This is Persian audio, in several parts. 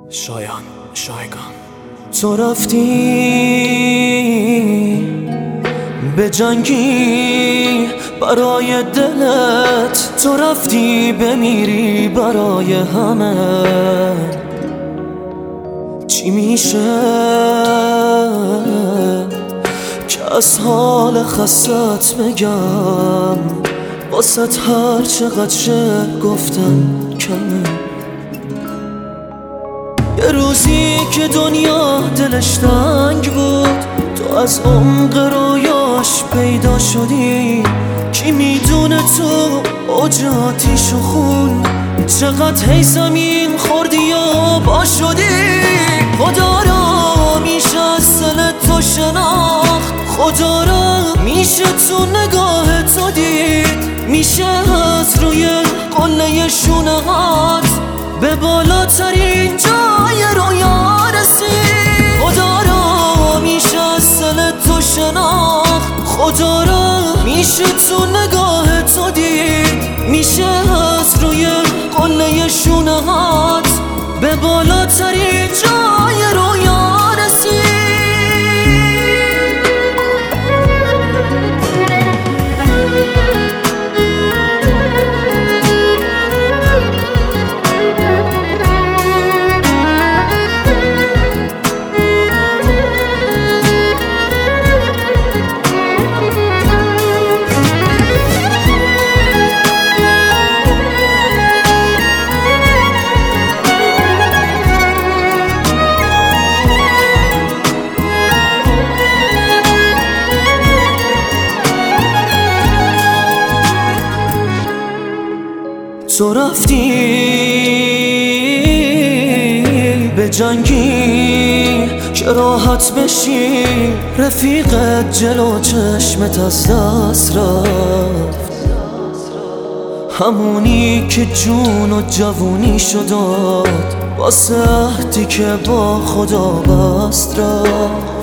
شایگان تو رفتی به جنگی برای دلت، تو رفتی بمیری برای همه. چی میشه که از حال خستت بگم؟ واسه هر چقدر شعر گفتم کمه. یه روزی که دنیا دلش تنگ بود، تو از عمق رویاش پیدا شدی. کی میدونه تو اوج آتیش و خون چقدر هی زمین خوردی یا با شدی. خدا را میشه از دل تو شناخت، خدا را میشه تو نگاه تو دید. میشه از روی قله شونه هات به بالاترین جای رویا رسید. خدا را میشه از دل تو شناخت، خدا را میشه تو نگاه تو دید. میشه از روی قله شونه هات به بالاترین جای رویا رسید. تو رفتی به جنگی که راحت بشی، رفیقت جلو چشمت از دست رفت. همونی که جون و جوونی شداد واسه عهدی که با خدا بست رفت.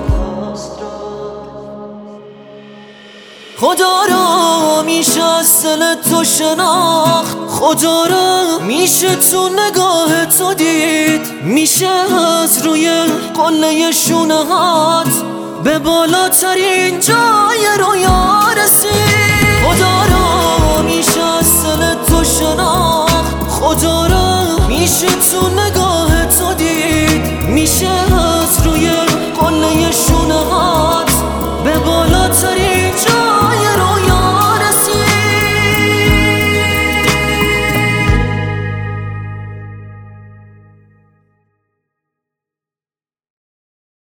خدا را میشه از دل تو شناخت، خدا را میشه تو نگاه تو دید. میشه از روی قله شونه هات به بالاترین جای رویا رسید. خدا را میشه از دل تو شناخت، خدا را میشه تو